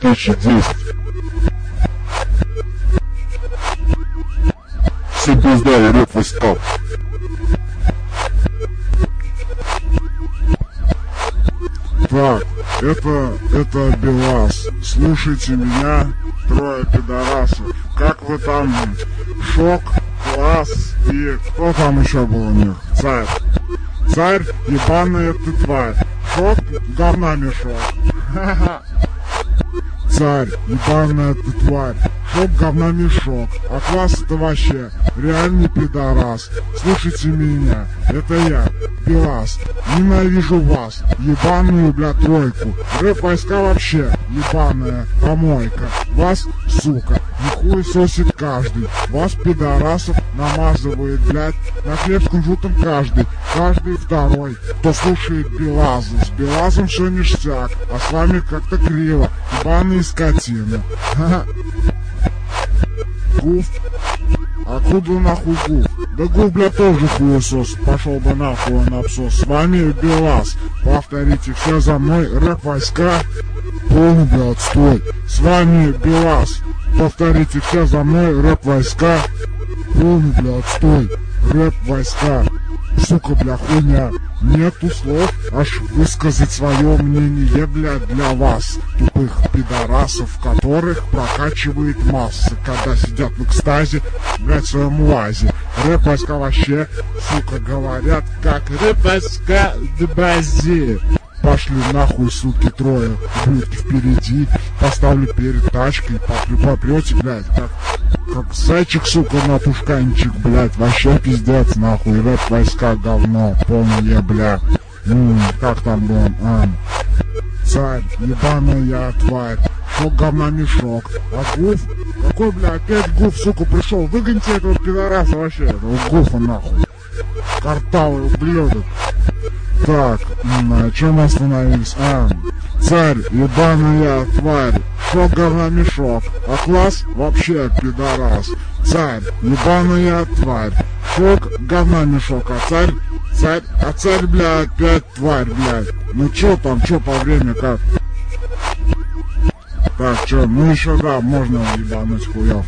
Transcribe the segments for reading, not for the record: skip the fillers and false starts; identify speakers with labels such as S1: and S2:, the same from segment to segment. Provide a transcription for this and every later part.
S1: 2010. Всем пизда и рэп войска.
S2: Так, это БелАЗ. Слушайте меня, трое пидорасов. Как вы там? Шок, Класс и кто там еще был у них? Царь. Царь, ебаная ты тварь. Шок, говна мешок. Царь, ебаная ты тварь. Шок, говна мешок. А Класс это вообще реальный пидорас. Слушайте меня, это я, БелАЗ. Ненавижу вас, ебаную, бля, тройку. Рэп войска вообще, ебаная помойка. Вас, сука, нихуй сосит каждый. Вас, пидорасов, намазывает, блядь, на хлеб с кунжутом каждый. Каждый второй, кто слушает БелАЗа. С БелАЗом все ништяк, а с вами как-то криво. Ебаные скотины. Гуф? Откуда нахуй Гуф? Да Гуф, бля, тоже хуесос. Пошел бы нахуй он обсос. С вами БелАЗ. Повторите все за мной. Рэп войска. Полный, бля, отстой. С вами БелАЗ. Повторите все за мной. Рэп войска. Полный, бля, отстой. Рэп войска. Сука, бля, хуйня. Нету слов, аж высказать свое мнение, бля, для вас, тупых пидорасов, которых прокачивает массы, когда сидят в экстазе, блядь, в своем УАЗе. Рэп войска вообще, сука, говорят, как рэп войска в базе. Пошли нахуй, суки, трое, будки впереди, поставлю перед тачкой, попрете, блядь, как зайчик, сука, на тушканчик, блядь, вообще пиздец, нахуй, рэп войска говно, полное, бля, как там было, Царь, ебаная тварь, шок, говна, мешок, а Гуф, какой, бля, опять Гуф, сука, пришел, выгоните этого пидораса вообще, этого Гуфа, нахуй, картавый ублюдок. Так, на чем мы остановились? Царь, ебаная тварь, шок, говна, мешок, а Класс вообще пидорас. Царь, ебаная тварь, шок, говна, мешок, а царь, бля, опять тварь, блядь. Ну чё там, чё по времени как? Так, чё, ну еще да, можно ебануть хуёв.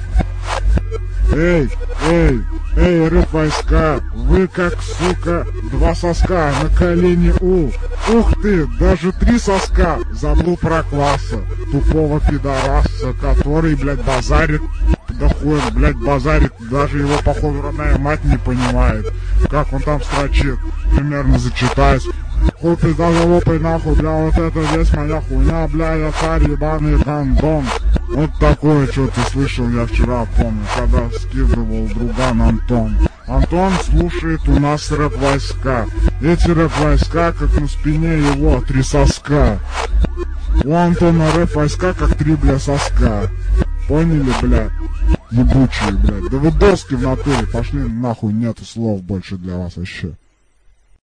S2: Эй, рэп войска, вы как, сука, два соска на колени Ух ты, даже 3 соска, забыл про Класса, тупого пидораса, который, блядь, базарит, да хуй, блядь, базарит, даже его, походу, родная мать не понимает, как он там строчит, примерно зачитать. Хуй пизда за лопай нахуй, бля, вот это здесь моя хуйня, бля, я царь ебаный гандон. Вот такое что-то слышал я вчера, помню, когда скидывал друган Антон. Антон слушает у нас рэп войска. Эти рэп войска, как на спине его 3 соска. У Антона рэп войска, как 3, бля, соска. Поняли, бля? Ебучие, блядь. Да вы доски в натуре, пошли нахуй, нету слов больше для вас вообще.